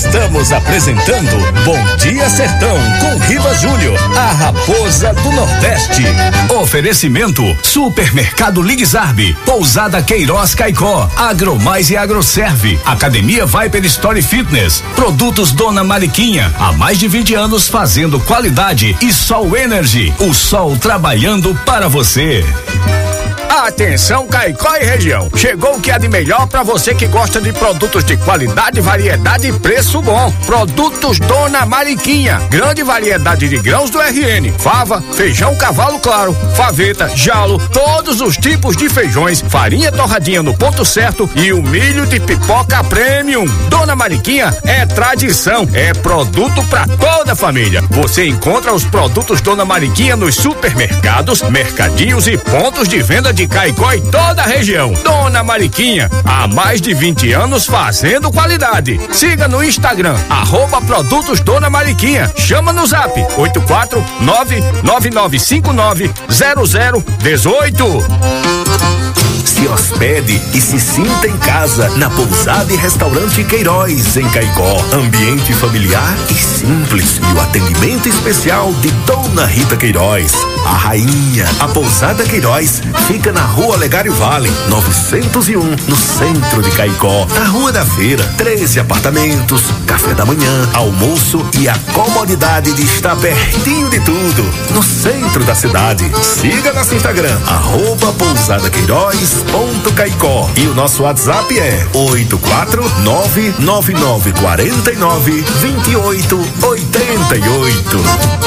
Estamos apresentando Bom Dia Sertão com Riva Júnior, a raposa do Nordeste. Oferecimento Supermercado Ligzarbe, Pousada Queiroz Caicó, Agromais e Agroserve, Academia Viper Story Fitness, Produtos Dona Mariquinha, há mais de vinte anos fazendo qualidade, e Sol Energy, o sol trabalhando para você. Atenção, Caicó e região. Chegou o que há de melhor para você que gosta de produtos de qualidade, variedade e preço bom. Produtos Dona Mariquinha. Grande variedade de grãos do R N. Fava, feijão cavalo claro, faveta, jalo, todos os tipos de feijões, farinha torradinha no ponto certo e o milho de pipoca premium. Dona Mariquinha é tradição, é produto para toda a família. Você encontra os produtos Dona Mariquinha nos supermercados, mercadinhos e pontos de venda de Caicó e toda a região. Dona Mariquinha, há mais de vinte anos fazendo qualidade. Siga no Instagram, arroba Produtos Dona Mariquinha. Chama no zap oito quatro nove nove nove cinco nove zero zero um oito. Se hospede e se sinta em casa na Pousada e Restaurante Queiroz, em Caicó. Ambiente familiar e simples e o atendimento especial de Dona Rita Queiroz, a rainha. A Pousada Queiroz fica na Rua Olegário Vale, novecentos e um, no centro de Caicó. Na Rua da Feira, treze apartamentos, café da manhã, almoço e a comodidade de estar pertinho de tudo, no centro da cidade. Siga nosso Instagram, arroba Pousada Queiroz ponto Caicó, e o nosso WhatsApp é oito quatro nove nove nove quatro nove dois oito oito oito.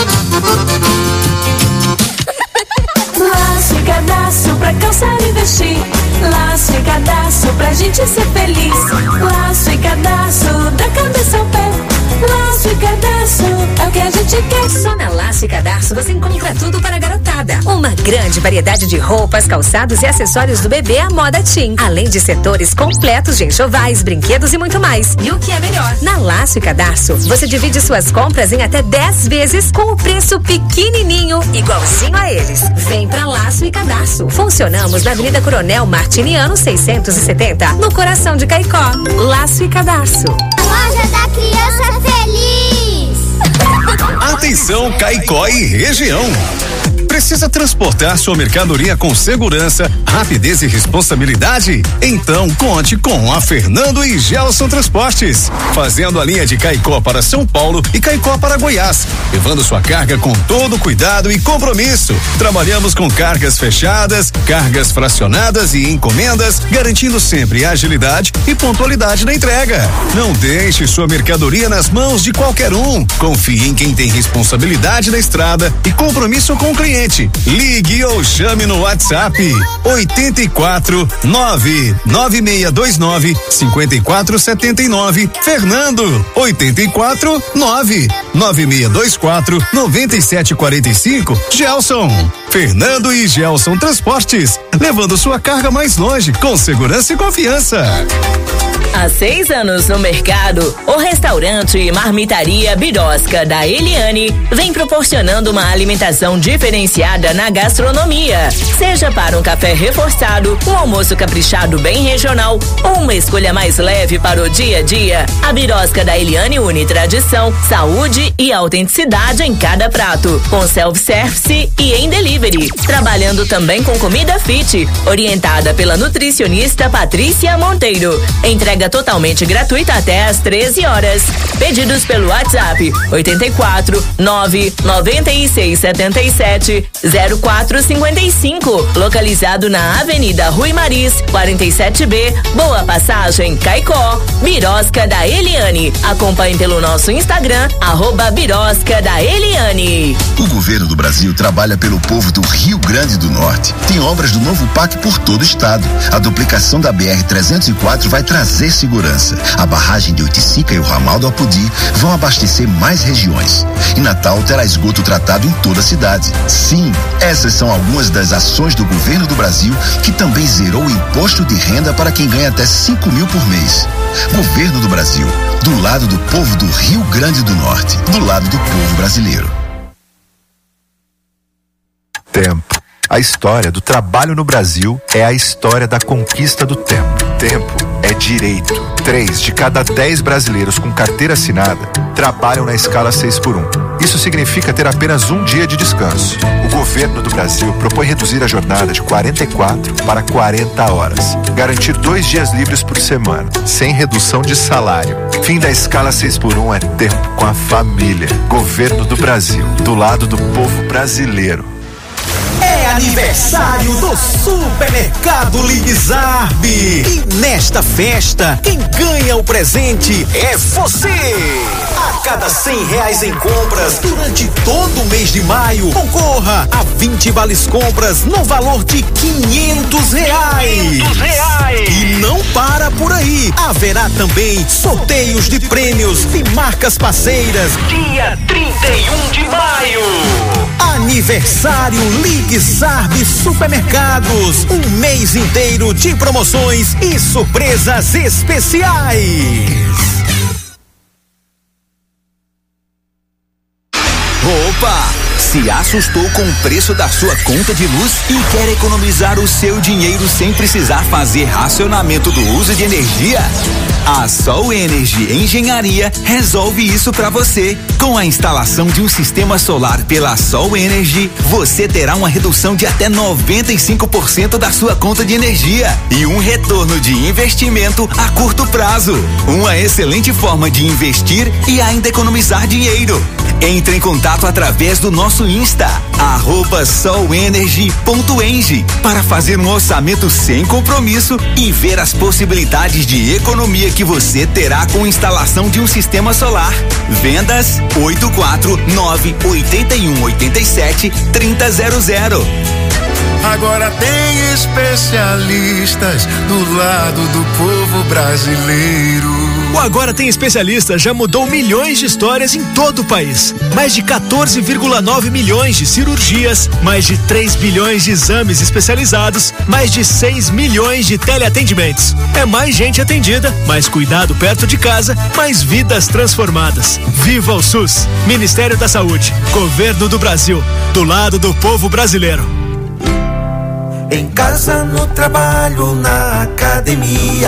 Laço e cadastro pra calçar e vestir. Laço e cadastro pra gente ser feliz. Laço e cadastro da cabeça ao pé. Laço e cadastro é o que a gente quer. Só na Laço e Cadastro você encontra tudo para a garotada. Uma grande variedade de roupas, calçados e acessórios do bebê à moda teen. Além de setores completos de enxovais, brinquedos e muito mais. E o que é melhor? Na Laço e Cadastro você divide suas compras em até dez vezes com o preço pequenininho, igualzinho a eles. Vem pra Laço e Cadastro. Funcionamos na Avenida Coronel Martiniano seiscentos e setenta, no coração de Caicó. Laço e Cadastro. Loja da Criança Feliz. Atenção, Caicó e região. Precisa transportar sua mercadoria com segurança, rapidez e responsabilidade? Então conte com a Fernando e Gelson Transportes, fazendo a linha de Caicó para São Paulo e Caicó para Goiás, levando sua carga com todo cuidado e compromisso. Trabalhamos com cargas fechadas, cargas fracionadas e encomendas, garantindo sempre agilidade e pontualidade na entrega. Não deixe sua mercadoria nas mãos de qualquer um. Confie em quem tem responsabilidade na estrada e compromisso com o cliente. Ligue ou chame no WhatsApp oito quatro nove nove seis dois nove cinco quatro sete nove. Fernando, oito quatro nove nove seis dois quatro nove sete quatro cinco. Gelson, Fernando e Gelson Transportes, levando sua carga mais longe com segurança e confiança. Há seis anos no mercado, o restaurante e marmitaria Birosca da Eliane vem proporcionando uma alimentação diferenciada na gastronomia. Seja para um café reforçado, um almoço caprichado bem regional ou uma escolha mais leve para o dia a dia, a Birosca da Eliane une tradição, saúde e autenticidade em cada prato, com self-service e em delivery. Trabalhando também com comida fit, orientada pela nutricionista Patrícia Monteiro. Entrega totalmente gratuita até às treze horas. Pedidos pelo WhatsApp oito quatro nove nove seis sete sete zero quatro cinco cinco, localizado na Avenida Rui Maris, quarenta e sete B, Boa Passagem, Caicó. Birosca da Eliane. Acompanhe pelo nosso Instagram, arroba Birosca da Eliane. O governo do Brasil trabalha pelo povo do Rio Grande do Norte. Tem obras do novo P A C por todo o estado. A duplicação da B R trezentos e quatro vai trazer segurança. A barragem de Oiticica e o ramal do Apodi vão abastecer mais regiões. E Natal terá esgoto tratado em toda a cidade. Sim, essas são algumas das ações do governo do Brasil, que também zerou o imposto de renda para quem ganha até cinco mil por mês. Governo do Brasil, do lado do povo do Rio Grande do Norte, do lado do povo brasileiro. Tempo. A história do trabalho no Brasil é a história da conquista do tempo. tempo é direito. Três de cada dez brasileiros com carteira assinada trabalham na escala seis por um. Isso significa ter apenas um dia de descanso. O governo do Brasil propõe reduzir a jornada de quarenta e quatro para quarenta horas. Garantir dois dias livres por semana, sem redução de salário. Fim da escala seis por um é tempo com a família. Governo do Brasil, do lado do povo brasileiro. É aniversário do Supermercado Ligzarb. E nesta festa, quem ganha o presente é você. A cada cem reais em compras durante todo o mês de maio, concorra a vinte vales compras no valor de quinhentos reais. quinhentos reais. E não para por aí. Haverá também sorteios de prêmios de marcas parceiras. Dia trinta e um de maio. Aniversário Ligzarb Supermercados. Um mês inteiro de promoções e surpresas especiais. Opa! Se assustou com o preço da sua conta de luz e quer economizar o seu dinheiro sem precisar fazer racionamento do uso de energia? A Sol Energy Engenharia resolve isso para você. Com a instalação de um sistema solar pela Sol Energy, você terá uma redução de até noventa e cinco por cento da sua conta de energia e um retorno de investimento a curto prazo. Uma excelente forma de investir e ainda economizar dinheiro. Entre em contato através do nosso Insta, arroba solenergy ponto eng, para fazer um orçamento sem compromisso e ver as possibilidades de economia que você terá com instalação de um sistema solar. Vendas oito quatro nove oito um oito sete três zero zero. Agora tem especialistas do lado do povo brasileiro. O Agora Tem Especialistas já mudou milhões de histórias em todo o país. Mais de quatorze vírgula nove milhões de cirurgias, mais de três bilhões de exames especializados, mais de seis milhões de teleatendimentos. É mais gente atendida, mais cuidado perto de casa, mais vidas transformadas. Viva o SUS! Ministério da Saúde, Governo do Brasil, do lado do povo brasileiro. Em casa, no trabalho, na academia,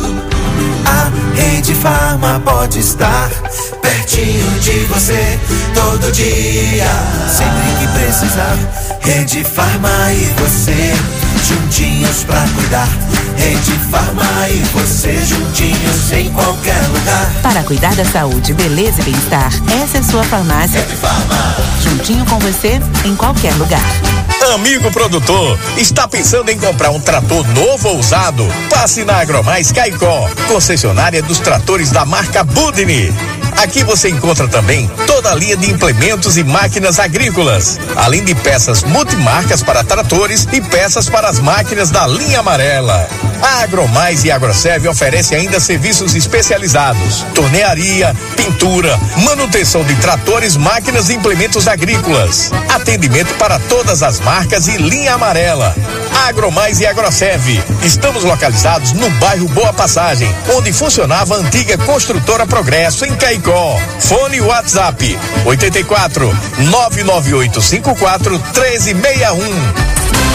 a Rede Farma pode estar pertinho de você todo dia. Sempre que precisar, Rede Farma e você juntinhos pra cuidar. Rede Farma e você juntinhos em qualquer lugar. Para cuidar da saúde, beleza e bem-estar, essa é a sua farmácia. Rede Farma. Juntinho com você em qualquer lugar. Amigo produtor, está pensando em comprar um trator novo ou usado? Passe na Agromais Caicó, concessionária dos tratores da marca Budini. Aqui você encontra também toda a linha de implementos e máquinas agrícolas, além de peças multimarcas para tratores e peças para as máquinas da linha amarela. A Agromais e Agroserve oferece ainda serviços especializados: tornearia, pintura, manutenção de tratores, máquinas e implementos agrícolas. Atendimento para todas as marcas e linha amarela. Agromais e Agroserve. Estamos localizados no bairro Boa Passagem, onde funcionava a antiga construtora Progresso, em Caicó. Fone WhatsApp oito quatro nove nove oito cinco quatro um três seis um.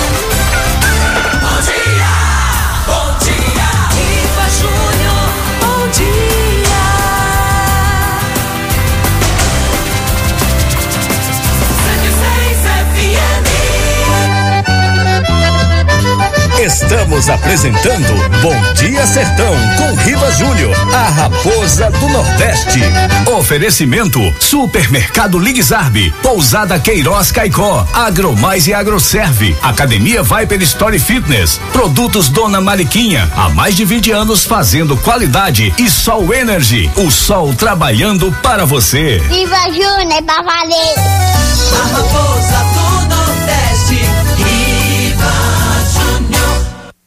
Estamos apresentando Bom Dia Sertão com Riva Júnior, a raposa do Nordeste. Oferecimento Supermercado Ligzarb, Pousada Queiroz Caicó, Agromais e Agroserve, Academia Viper Story Fitness, Produtos Dona Mariquinha, há mais de vinte anos fazendo qualidade, e Sol Energy, o sol trabalhando para você. Riva Júnior, é pra valer. A raposa do Nordeste, Riva Júnior.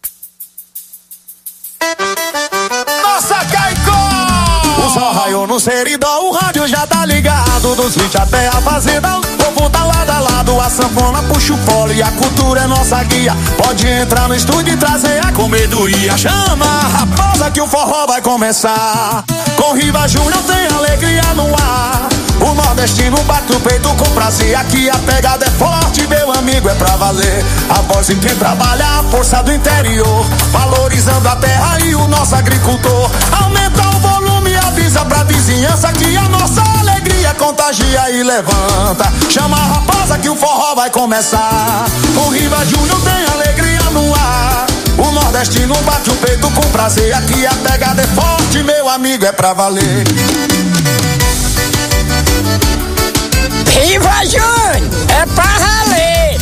Nossa Caicó! O sol raiou no seridó, o rádio já tá ligado, dos vídeos até a fazenda, o povo tá lado a lado, a sanfona puxa o polo e a cultura é nossa guia. Pode entrar no estúdio e trazer a comedoria, chama a raposa que o forró vai começar. Com Riva Júnior tem alegria no ar, o nordestino bate o peito com prazer, aqui a pegada é forte, meu amigo, é pra valer. A voz de quem trabalha, a força do interior, valorizando a terra e o nosso agricultor. Aumenta o volume, avisa pra vizinhança que a nossa alegria contagia e levanta. Chama a rapaza que o forró vai começar. O Riva Júnior tem alegria no ar. O nordestino bate o peito com prazer. Aqui a pegada é forte, meu amigo, é pra valer. Riva Júnior, é pra valer.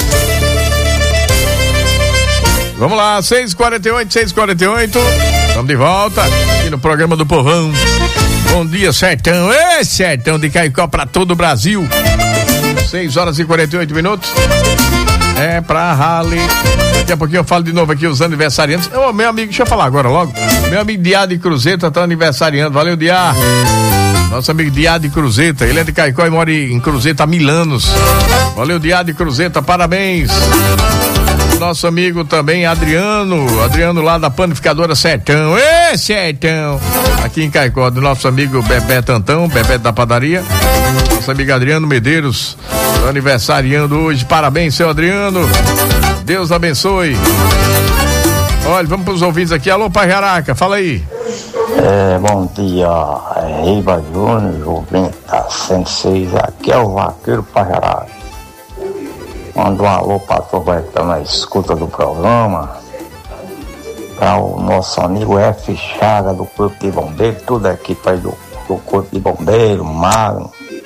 Vamos lá, seis e quarenta e oito, seis e quarenta e oito. Estamos de volta aqui no programa do Povão. Bom dia, Sertão. Ê, Sertão de Caicó pra todo o Brasil. seis horas e quarenta e oito minutos. É pra rally. Daqui a pouquinho eu falo de novo aqui os aniversariantes. Ô, meu amigo, deixa eu falar agora logo. Meu amigo Diá de Cruzeta tá aniversariando. Valeu, Diá. Nosso amigo Diá de Cruzeta. Ele é de Caicó e mora em Cruzeta há mil anos. Valeu, Diá de Cruzeta. Parabéns. Nosso amigo também, Adriano. Adriano lá da Panificadora Sertão. Ê, Sertão. Aqui em Caicó, do nosso amigo Bebé Tantão, Bebé da Padaria. Nosso amigo Adriano Medeiros, aniversariando hoje. Parabéns, seu Adriano. Deus abençoe. Olha, vamos para os ouvintes aqui. Alô, Pai Jaraca, fala aí. É, bom dia, é Riva Júnior, ouvinte da cento e seis. Aqui é o Vaqueiro Pai Jaraca. Manda um alô para todos que estão na escuta do programa. Para o nosso amigo F. Chaga do Corpo de Bombeiro, tudo aqui para do, do Corpo de Bombeiro, Magno,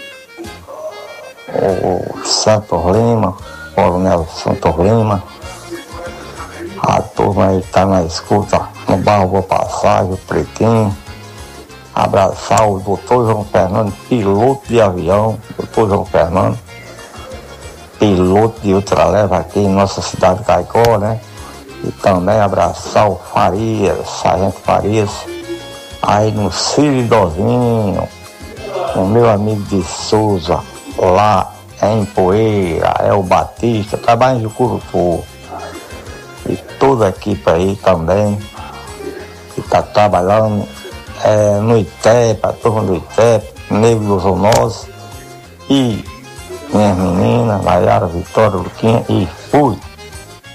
o Santos Lima, Coronel Santos Lima, a turma aí que está na escuta no Barro Boa Passagem, o Pretinho. Abraçar o doutor João Fernando, piloto de avião, doutor João Fernando, piloto de ultraleva aqui em nossa cidade de Caicó, né? E também abraçar o Farias, Sargento Farias, aí no Ciridozinho, o meu amigo de Souza, lá em Poeira, é o Batista, trabalha em Jucurutu. E toda a equipe aí também, que está trabalhando é, no I T E P, a turma do I T E P, Negro dos Zonosos, e minhas meninas, Maiara, Vitória, Luquinha, e fui.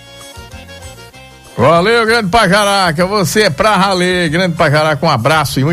Valeu, grande Pajaraca, você é pra ralê, grande Pajaraca, um abraço e muito